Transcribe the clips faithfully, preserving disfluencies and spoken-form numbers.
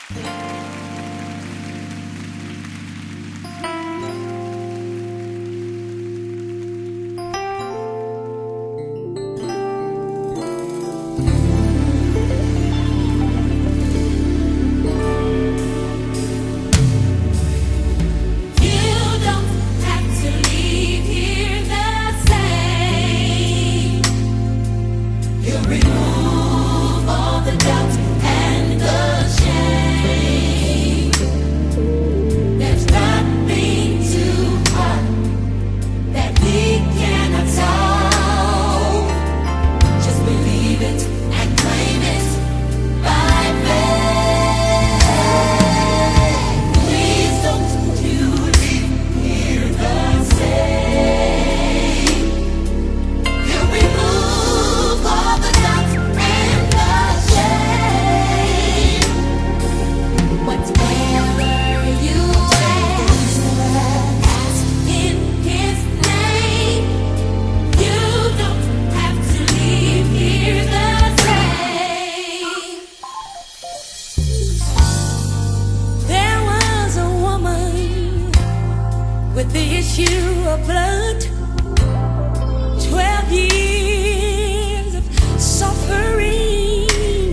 with the issue of blood, twelve years of suffering.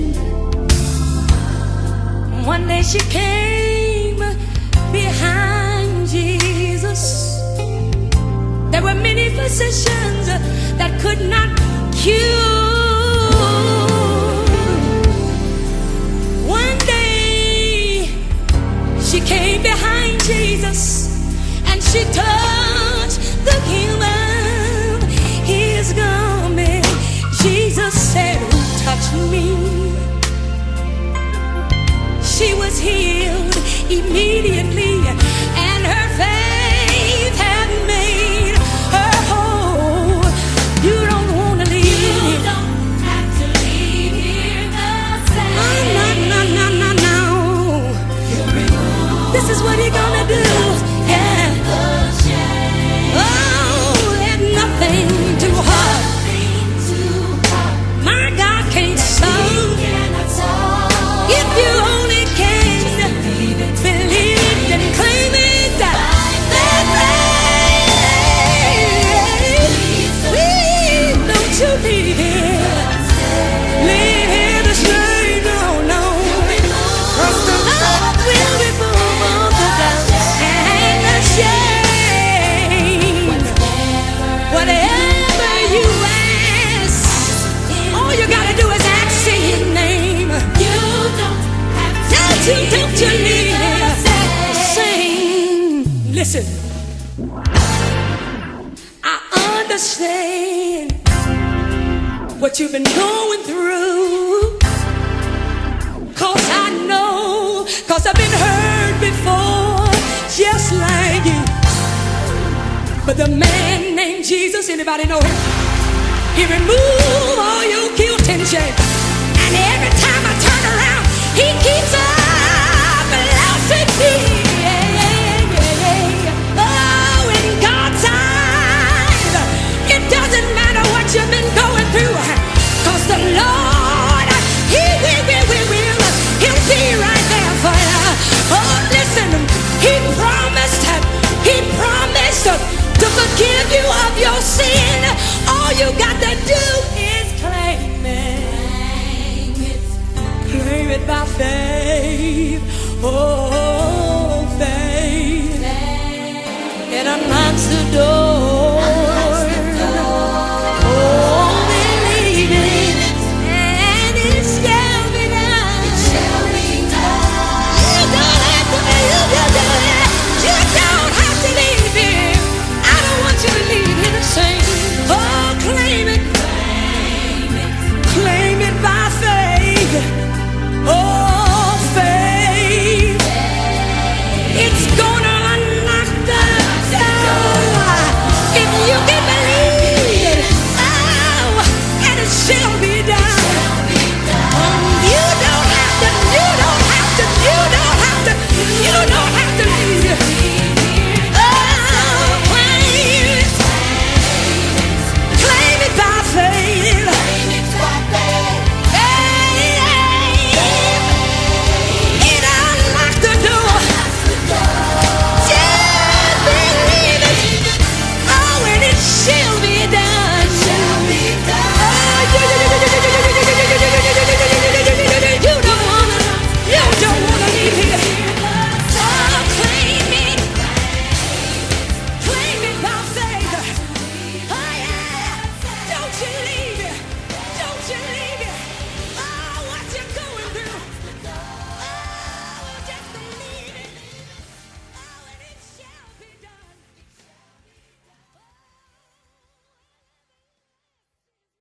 One day she came behind Jesus. There were many physicians that could not cure. One day she came behind Jesus and she touched the hem of his garment. Jesus said, "Who touched me?" She was healed immediately, and her faith had made her whole. You don't want to leave. You don't have to leave here the same. Oh, no, no, no, no, no. This is what you're gonna do. Yeah. Oh, there's nothing too hard. My God can't solve. If you only can believe it and claim it, then please don't you leave here. Leave here the shame, no, no. 'Cause the Lord will remove all the doubt and the shame. Whatever you ask, all you gotta do is ask in His name. You don't have to Don't you, don't you leave leave here here the same. sing. Listen, I understand what you've been going through, 'cause I know, 'cause I've been hurt before, just like you. But the man named Jesus, anybody know him? He removed all your guilt and shame. And every time I turn around, He keeps on blessing me. Yeah, yeah, yeah, yeah. Oh, in God's eyes, it doesn't matter what you've been going through, 'cause the Lord, He will, will, will, will, He'll be right there for you. Oh, listen, He promised, He promised to forgive you of your sin. All you got to do is claim it. Claim it by faith. Oh, faith. It unlocks the door.